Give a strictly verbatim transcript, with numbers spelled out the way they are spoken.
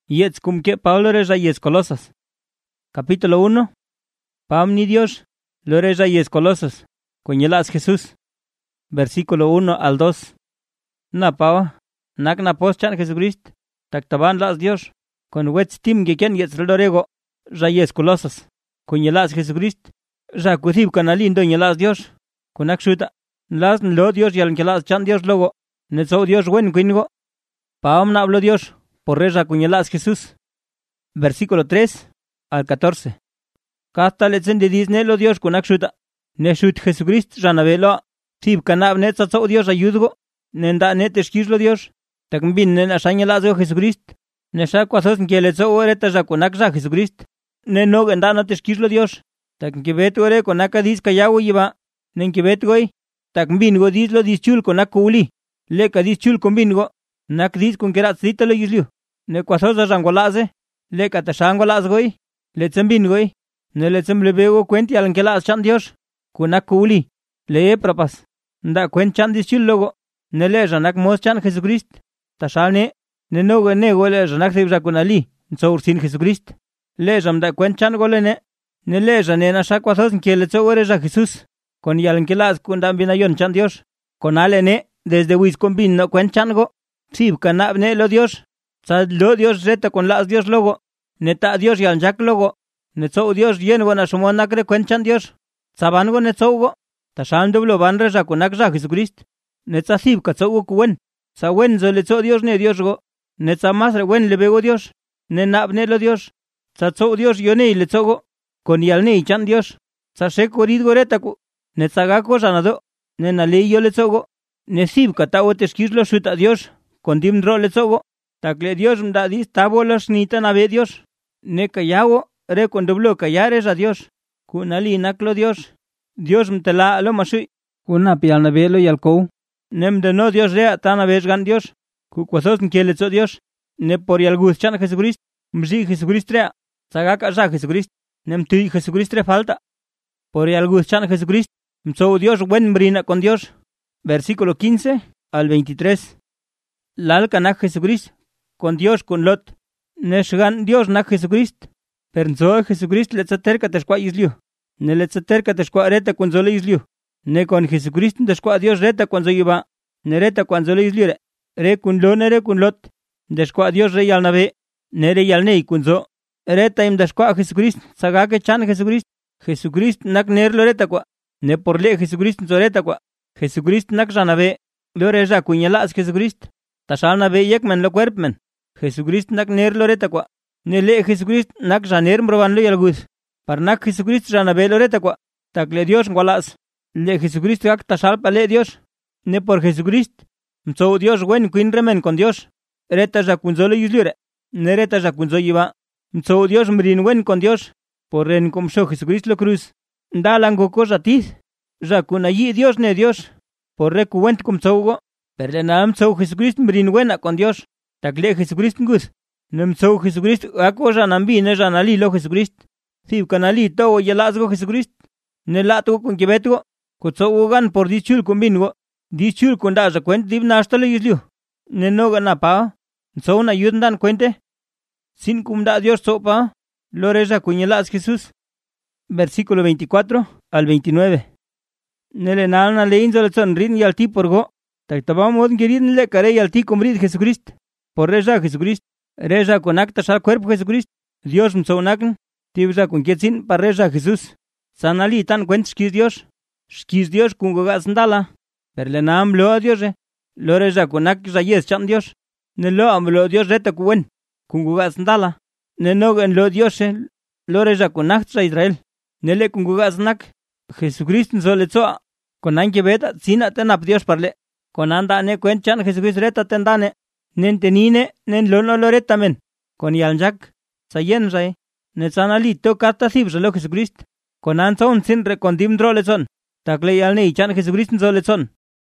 Yetz cum que Pablo re rayes Colosas. Capítulo uno. Pam ni Dios, lo re rayes Colosas, cuñelas Jesús. Versículo uno al dos. Na pava, nak na poschan Jesucrist, taktaban las Dios, con wetz tim geken yetz lorego, rayes Colosas, cuñelas Jesucrist, racudib canalindo ñelas Dios, con akshuta, las lo Dios y al que las chan Dios logo, netso Dios wen quingo. Pam na hablo Dios, por re racuñelas Jesús. Versículo tres al catorce. Casta letzen de Disney lo Dios con akshuta, neshut Jesucrist ranavelo, tib canab net satso Dios ayudgo, nenda net eskislo Dios, takmbin nen ashañelazo Jesucrist, nesha quasos que letso oreta raconakza Jesucrist, nenog enda not eskislo Dios, tankibet ore con akadis kayawo yiva, nenkibet goy, takmbingo dislo dischul con akuli, leka dischul con bingo, nakdis con keratzita lo yislu, ne quasos rangolaze, leka tashangolas goy, letzembin goy, ne letzemblebego cuenti al que las chan Dios, con akuli, le propas, nda cuen chan dischul logo, ne le janak mos chan Jesucrist, tashalne, ne nogo nego le janak se rakunali, nsour sin Jesucrist, le jam da cuen chan golene, ne le jane na shakwasos que le ore ja Jesús, con yal que las con dambinayon chan Dios, con alene, desde wis con bin no cuen chango, sib canab ne lo Dios, sad lo Dios reta con las Dios logo, neta Dios yal jak logo, netso Dios yen wana sumonakre cuen chan Dios, sabango netso tashan doblo ban re rakunak ja Jesucrist, netsa sib katso kuen, sa wen zo letso Dios ne Dios go, netsa mas re wen lebego Dios, ne nab ne lo Dios, sa tso Dios yone letso go, con yal ne chan Dios, sa se korid goreta ku, netsa ga ko sanado, ne na le yo letso go, ne sib katawo teskislo suta Dios, con dim dro letso go, takle Dios mda dis tabolos ni tan ave Dios, ne kayawo re con doblo kayares a Dios, kunali naklo Dios, Dios mtela lo masui, kuna pial na velo yal kou, nem de no Dios rea tan aves gan Dios, ku kwasos nke letso Dios, ne por yal gus chan Jesucrist, mzi Jesucrist rea, sagaka ja Jesucrist, nem tui Jesucrist re falta, por yal gus chan Jesucrist, mso Dios buen brina con Dios. Versículo quince al veintitrés. Lal kanak Jesucrist, con Dios con Lot, neshgan Dios nak Jesucrist, pernzo Jesucrist letzater kateshkwa isliu, ne letzater kateshkwa reta con zole isliu, ne con Jesucrist deshkwa Dios reta con zoyiba, ne reta con zole isliu re, re kun lo ne re kun Lot, deshkwa Dios re yal nabe, ne re yal nei kun zo, reta im deshkwa Jesucrist, sagake chan Jesucrist, Jesucrist nak ner lo reta kwa, ne por le Jesucrist zo reta kwa, Jesucrist nak janabe, lo re ja kuñelas Jesucrist, tashalna be yekmen lo cuerpmen, Jesucrist nak ner lo reta kwa, ne le Jesucrist nak janer mroban lo yalgus, par nak Jesucrist janabe lo reta kwa, takle Dios ngwalas, le Jesucrist kak tashal pale Dios, ne por Jesucrist, mso Dios wen kuin remen con Dios, reta ja kunzolo yuzlure, ne reta ja kunzo yiva, mso Dios mrin wen con Dios, por ren komsho Jesucrist lo cruz, dalango cosa tiz, ja kunayi Dios ne Dios, por re kuwent kumso perle na mso Jesucrist mrin wena con Dios, takle Jesucrist ngus, ne mso Jesucrist ako janambi ne janali lo Jesucrist, sib kanali to yelasgo Jesucrist, ne lato con kibetgo, kutso gan por dichul kumbingo, dichul kunda ja kwent dib nastalo yisliu, ne no gana pa, so na yundan cuente, sin kumda Dios sopa, loreza cuñelas Jesús. Versículo veinticuatro al veintinueve. Nele nalna le inzol son rin y al ti porgo, taktabamos gerin le care y al ti cumbrid Jesucrist, por reza Jesucrist, reza con actas al cuerpo Jesucrist, Dios msonakn, tibza con quetzin para reza Jesús, sanali tan cuent skis Dios, skis Dios con gogas ndala, perlenam lo a Dios, lo reza con actas yes chan Dios, ne lo am lo Dios reta cuen, con gogas ndala, ne no en lo Dios, lo reza con actas Israel. Nele kungugas nak, Jesucrist soletsoa, con anke beta, sina tenap Dios parle, con anda ne cuenchan Jesucrist reta tendane, nen tenine, nen lono loretamen, con yalnjak, sayen ray, ne sanali to kata sibsalo Jesucrist, con anson sin recondim droleson, takle yalne ichan Jesucrist soletson,